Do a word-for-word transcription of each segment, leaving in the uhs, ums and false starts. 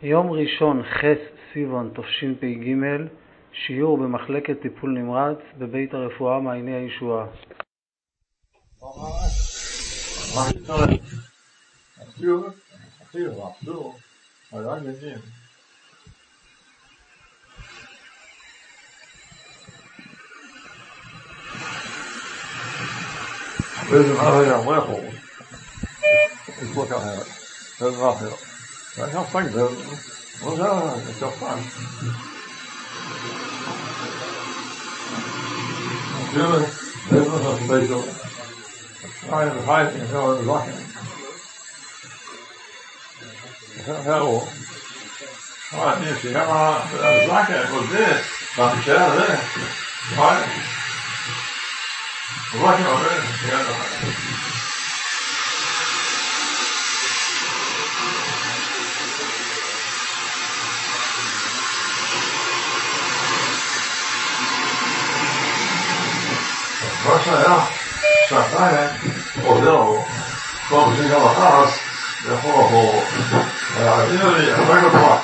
יום ראשון ח' סיוון תשפ"ג, שיעור במחלקת טיפול נמרץ בבית הרפואה מעייני הישועה. Deze man ja wel. Ik word aan het. Dat was heel. Maar ik had van dat. Wat zou ik toch van? Natuurlijk, dat was een beetje. Hij had hij en zo in de wakker. Ja, hallo. Maar niet je maar de wakker was dit. Dan ja, hè. Maar wakker hoor. Ja. Was ja, Shanghai, Odell, kwam zich al haast, de volgende, ja, jullie, en wij gaan door.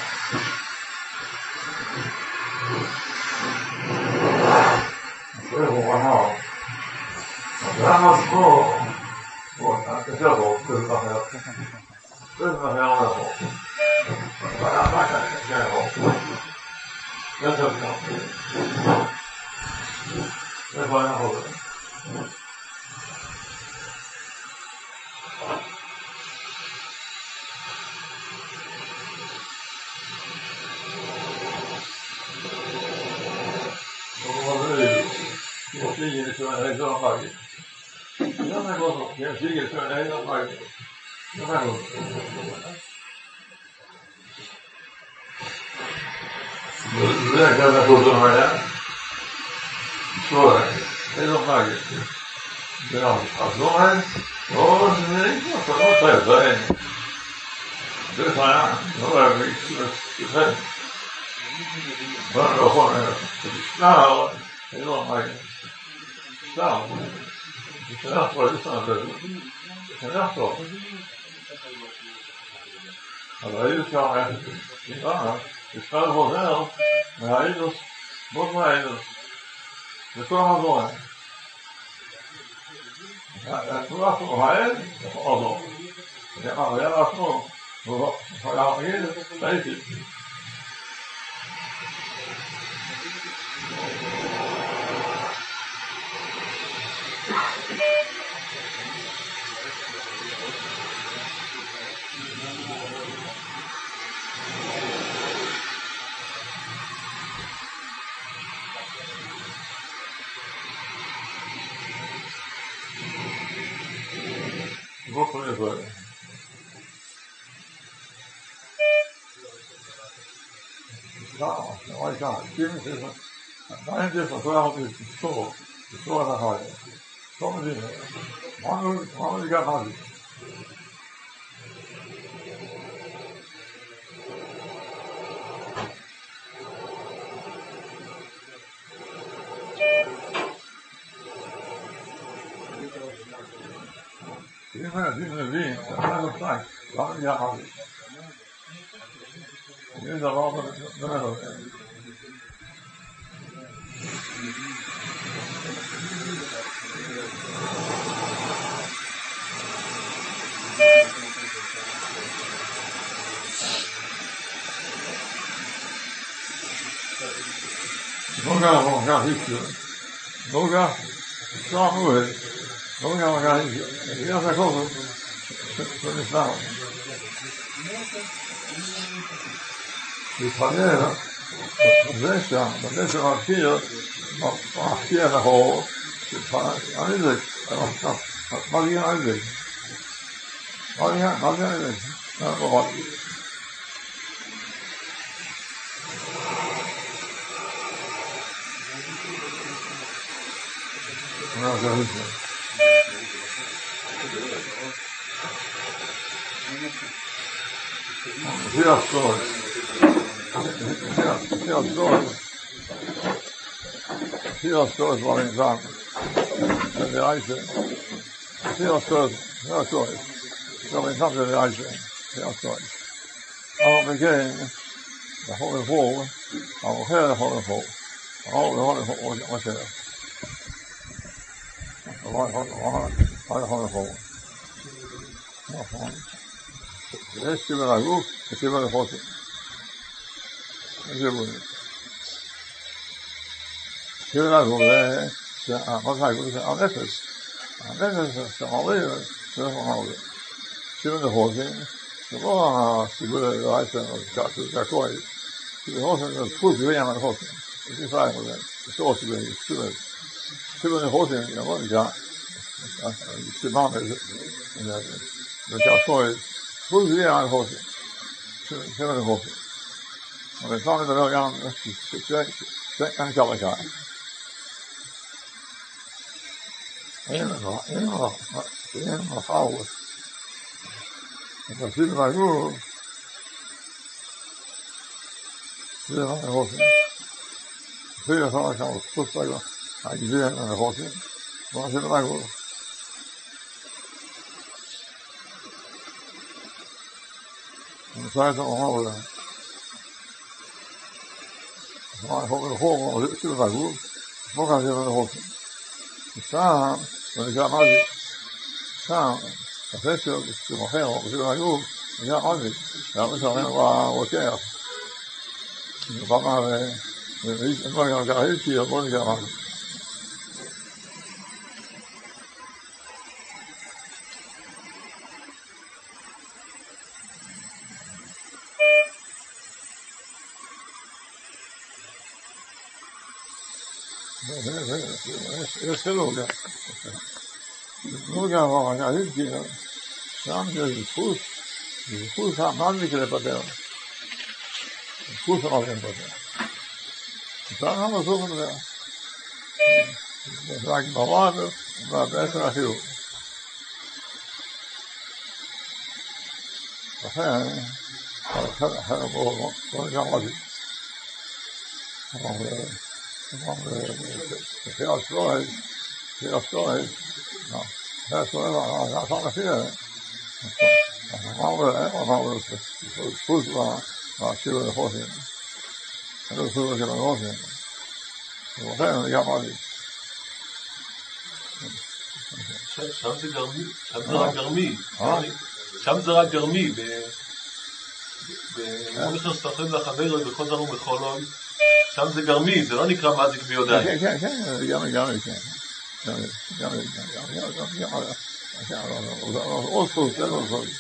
Heel wat nou. Ja, maar zo, wat, dat is wel, dat is wel heel, dat is wel heel erg. Maar ja, maar kan ik zeggen wel. Dat is ook wel. Dat is wel heel goed. Zie je zo een hele magie. Ja, maar wat? Ja, zie je zo een hele magie. Ja, maar wat? Ja, ik heb dat goed doen, maar ja. Zo, hele magie. Ja, als nog een. Oh, nee, dat is wel fijn. Dus ja, nou heb ik iets gezegd. Maar gewoon, nou, heel magie. Nou, ik ben echt wel eens aan het doen. Ik ben echt wel. Maar hij is wel echt niet aan. Ik ga er wel zelf. Maar hij is dus, wat mij dus. Dat kan wel zo. Ja, het was voor mij, dat was al zo. Ja, maar ja, dat is nog. Maar ja, hier, weet je. Wat voor je nou, nou ik ga, Kim is een, mijn dit was wel is zo, zo naar huis. Kom eens in, man, man, ik ga naar huis. Ik ben het in de wind, ik ben op tijd, dan ik ga naar huis. Ik ben daar wel met het. Boga, boga, hiçbir. Boga, samen weer. Boga, boga, hiçbir. Ja, dat klopt. Dat is nou. Die panelen, dat is ja, dat is er al vier, maar vier naar hoog. Dat is het. Dat mag je uitleggen. Mag je, mag je uitleggen. Ja, maar wat. Nou, zo is het. Zeer stoort. Zeer stoort. Zeer stoort wat in zaak. En de eisen. Zeer stoort. Zeer stoort. Zo in zaak de eisen. Zeer stoort. אבל מכן, יכול לבוא, האוכל יכול לבוא, האוכל יכול לבוא, מה שאלה. האוכל יכול לבוא. נכון. יש סיבר הגוף וסיבר לחוסן. זה בו. סיבר הגוף זה החוסן הגוף זה הנפש. הנפש שמעלה זה שמעלה. סיבר לחוסן זה לא הסיבור לרעיסן זה הכוי. סיבר לחוסן זה דפוס גביע מהחוסן. זה נפלא עם זה. זה שור סיבר. סיבר לחוסן זה לא נקרא. סימן זה. זה כהכוי. דפוס גביע מהחוסן. סיבר לחוסן. אבל אפשר לדבר גם כאן כלכה. אין לך, אין לך, אין לך אורך. אתה סיבר הגוף זה לא לחוסן. סיבר לך שם, דפוס הגוף, הגביע מהחוסן, מה סיבר הגוף. אני צריך את המחר הזה. מה יכול לחור, זה סיבר הגוף, כמו כאן סיבר לחוסן. ושם, זה נקרא מה זה? שם, הפסק, שמוכר, או סיבר הגוף, נקרא מה זה? גם משלם ברוקח. בפעם, אין מה גם ככה אישי, אז בוא נקרא מה זה. יש חילוק, לא גם הרקעים, כי שם זה דפוס, זה דפוס המנמיק לפטר, דפוס המנמיק לפטר. שם גם בסוף נדבר, זה רק ברור ובעצם החיוב. לכן, אחר בואו, בואו נקרא מה זה. אחרי הסלוהי, אחרי הסלוהי, אחרי הסלוהי, אחר נפילה. אמרו, אמרו, דפוס והשיעור לחוסן. זה דפוס לחוסן. ולכן אני גם עלי. שם זה גרמי, שם זה רק גרמי. שם זה רק גרמי. במונחר סתחים לחבר בכל זמן ובכל עוד. שם זה גרמי, זה לא נקרא מזיק ביודעי. כן, כן, כן, גרמי, גרמי, כן. גרמי, גרמי, גרמי, גרמי, גרמי, עוד ספוס, זה לא ספוס.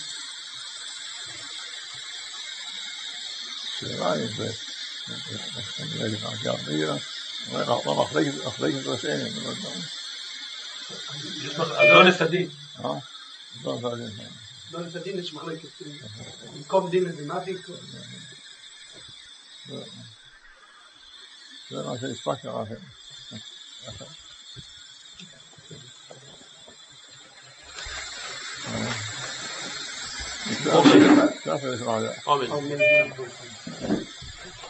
שאלה היא, אני אגיד לך, גרמי, לא מחלקת רשעים. לא נסדים. אה? לא נסדים, כן. לא נסדים, יש מחלקת. במקום דין זה מזיק. זה מה שהספקת לכם. אמן. ככה יש מעלה. אמן.